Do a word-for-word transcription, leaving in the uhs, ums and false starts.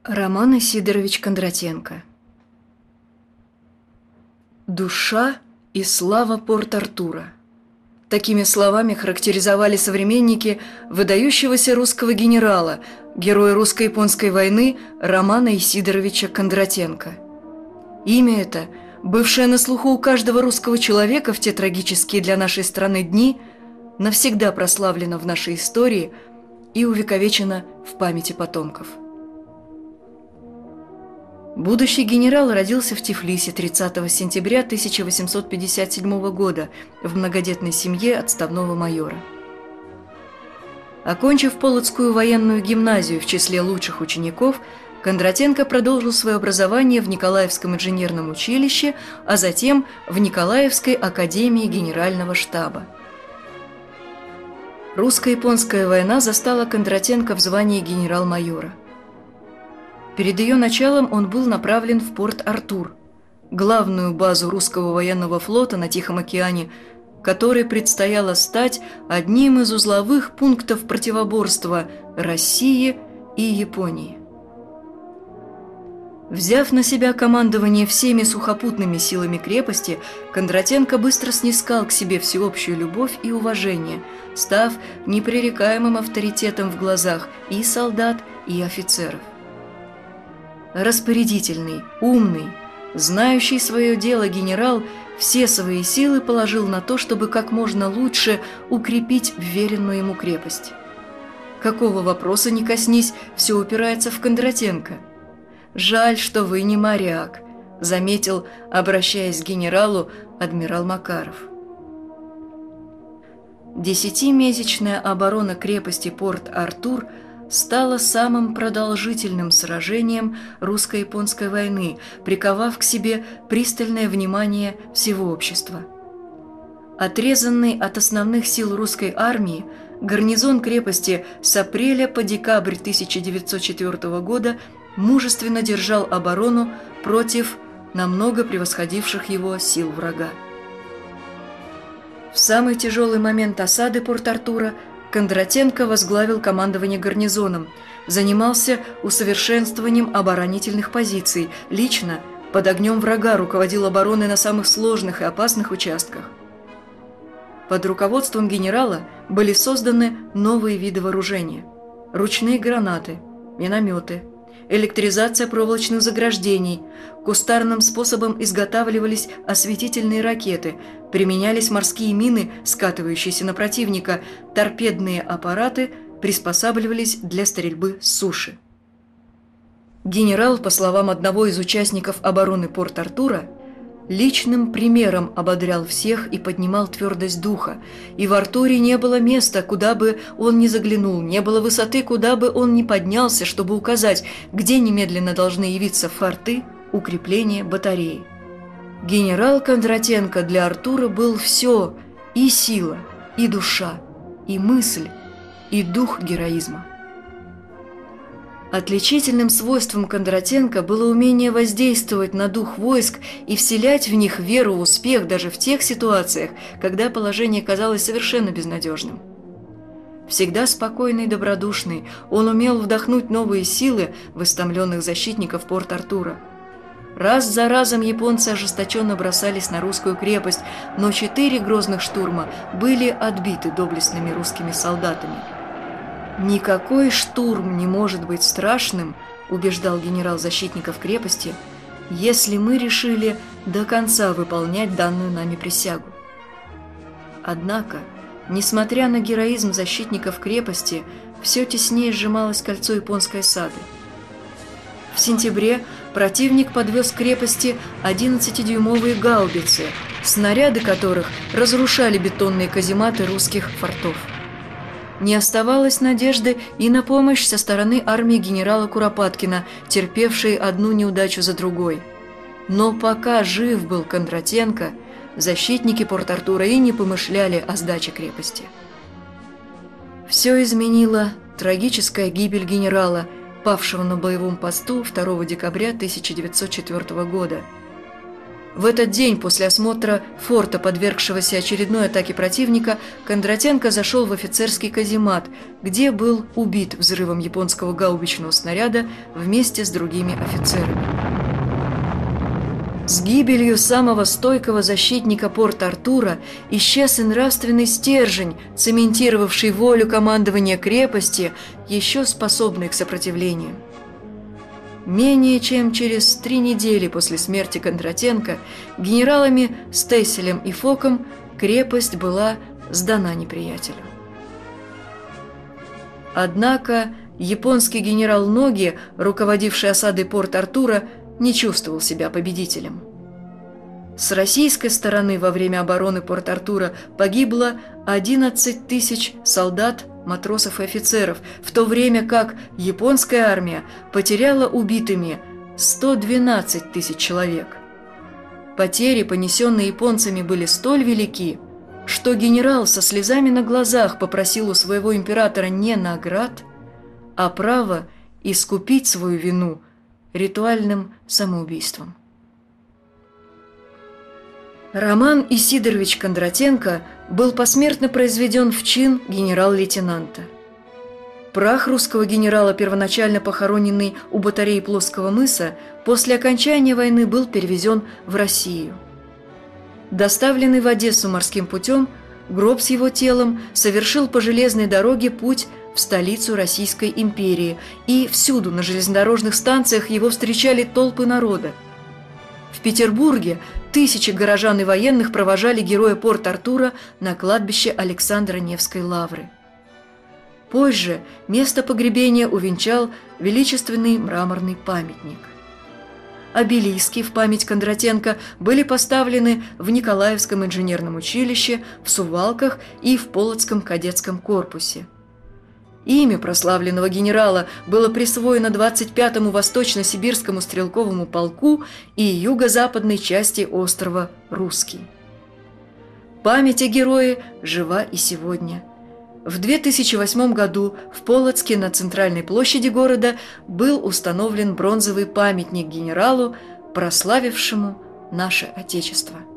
Роман Исидорович Кондратенко. Душа и слава Порт-Артура. Такими словами характеризовали современники выдающегося русского генерала, героя русско-японской войны Романа Исидоровича Кондратенко. Имя это, бывшее на слуху у каждого русского человека в те трагические для нашей страны дни, навсегда прославлено в нашей истории и увековечено в памяти потомков. Будущий генерал родился в Тифлисе тридцатого сентября тысяча восемьсот пятьдесят седьмого года в многодетной семье отставного майора. Окончив Полоцкую военную гимназию в числе лучших учеников, Кондратенко продолжил свое образование в Николаевском инженерном училище, а затем в Николаевской академии генерального штаба. Русско-японская война застала Кондратенко в звании генерал-майора. Перед ее началом он был направлен в Порт-Артур, главную базу русского военного флота на Тихом океане, которой предстояло стать одним из узловых пунктов противоборства России и Японии. Взяв на себя командование всеми сухопутными силами крепости, Кондратенко быстро снискал к себе всеобщую любовь и уважение, став непререкаемым авторитетом в глазах и солдат, и офицеров. Распорядительный, умный, знающий свое дело генерал все свои силы положил на то, чтобы как можно лучше укрепить вверенную ему крепость. Какого вопроса ни коснись, все упирается в Кондратенко. «Жаль, что вы не моряк», — заметил, обращаясь к генералу, адмирал Макаров. Десятимесячная оборона крепости Порт-Артур стало самым продолжительным сражением русско-японской войны, приковав к себе пристальное внимание всего общества. Отрезанный от основных сил русской армии, гарнизон крепости с апреля по декабрь тысяча девятьсот четвёртого года мужественно держал оборону против намного превосходивших его сил врага. В самый тяжелый момент осады Порт-Артура Кондратенко возглавил командование гарнизоном, занимался усовершенствованием оборонительных позиций, лично под огнем врага руководил обороной на самых сложных и опасных участках. Под руководством генерала были созданы новые виды вооружения: ручные гранаты, минометы, электризация проволочных заграждений, кустарным способом изготавливались осветительные ракеты, применялись морские мины, скатывающиеся на противника, торпедные аппараты приспосабливались для стрельбы с суши. Генерал, по словам одного из участников обороны Порт-Артура, личным примером ободрял всех и поднимал твердость духа, и в Артуре не было места, куда бы он ни заглянул, не было высоты, куда бы он ни поднялся, чтобы указать, где немедленно должны явиться форты, укрепления, батареи. Генерал Кондратенко для Артура был все: и сила, и душа, и мысль, и дух героизма. Отличительным свойством Кондратенко было умение воздействовать на дух войск и вселять в них веру в успех даже в тех ситуациях, когда положение казалось совершенно безнадежным. Всегда спокойный и добродушный, он умел вдохнуть новые силы в истомленных защитников Порт-Артура. Раз за разом японцы ожесточенно бросались на русскую крепость, но четыре грозных штурма были отбиты доблестными русскими солдатами. «Никакой штурм не может быть страшным», – убеждал генерал защитников крепости, «если мы решили до конца выполнять данную нами присягу». Однако, несмотря на героизм защитников крепости, все теснее сжималось кольцо японской осады. В сентябре противник подвез к крепости одиннадцатидюймовые гаубицы, снаряды которых разрушали бетонные казематы русских фортов. Не оставалось надежды и на помощь со стороны армии генерала Куропаткина, терпевшей одну неудачу за другой. Но пока жив был Кондратенко, защитники Порт-Артура и не помышляли о сдаче крепости. Все изменила трагическая гибель генерала, павшего на боевом посту второго декабря тысяча девятьсот четвёртого года. В этот день после осмотра форта, подвергшегося очередной атаке противника, Кондратенко зашел в офицерский каземат, где был убит взрывом японского гаубичного снаряда вместе с другими офицерами. С гибелью самого стойкого защитника Порт-Артура исчез и нравственный стержень, цементировавший волю командования крепости, еще способный к сопротивлению. Менее чем через три недели после смерти Кондратенко генералами Стесселем и Фоком крепость была сдана неприятелю. Однако японский генерал Ноги, руководивший осадой Порт-Артура, не чувствовал себя победителем. С российской стороны во время обороны Порт-Артура погибло одиннадцать тысяч солдат, матросов и офицеров, в то время как японская армия потеряла убитыми сто двенадцать тысяч человек. Потери, понесенные японцами, были столь велики, что генерал со слезами на глазах попросил у своего императора не наград, а право искупить свою вину ритуальным самоубийством. Роман Исидорович Кондратенко был посмертно произведен в чин генерал-лейтенанта. Прах русского генерала, первоначально похороненный у батареи Плоского мыса, после окончания войны был перевезен в Россию. Доставленный в Одессу морским путем, гроб с его телом совершил по железной дороге путь в столицу Российской империи, и всюду на железнодорожных станциях его встречали толпы народа. В Петербурге тысячи горожан и военных провожали героя Порт-Артура на кладбище Александра Невской лавры. Позже место погребения увенчал величественный мраморный памятник. Обелиски в память Кондратенко были поставлены в Николаевском инженерном училище, в Сувалках и в Полоцком кадетском корпусе. Имя прославленного генерала было присвоено двадцать пятому Восточно-Сибирскому стрелковому полку и юго-западной части острова Русский. Память о герое жива и сегодня. В две тысячи восьмом году в Полоцке на центральной площади города был установлен бронзовый памятник генералу, прославившему наше Отечество.